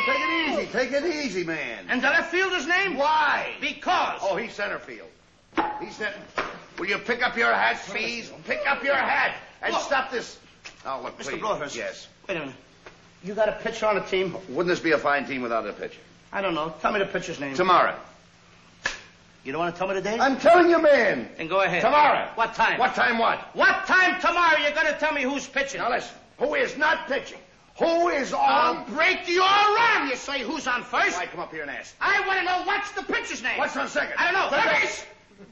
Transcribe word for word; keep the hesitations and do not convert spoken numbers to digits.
take it easy. Take it easy, man. And the left fielder's name? Why? Because. Oh, he's center field. He's center. Will you pick up your hat, please? Pick up your hat and Look. stop this. Oh, look, Mister please. Broadhurst. Yes. Wait a minute. You got a pitcher on the team? Wouldn't this be a fine team without a pitcher? I don't know. Tell me the pitcher's name. Tomorrow. You don't want to tell me the date? I'm telling you, man. Then go ahead. Tomorrow. What time? What time what? What time tomorrow you're going to tell me who's pitching? Now listen. Who is not pitching? Who is on? I'll break your arm. You say who's on first? Why come up here and ask? I want to know what's the pitcher's name. What's on second? I don't know. Third Third base. base.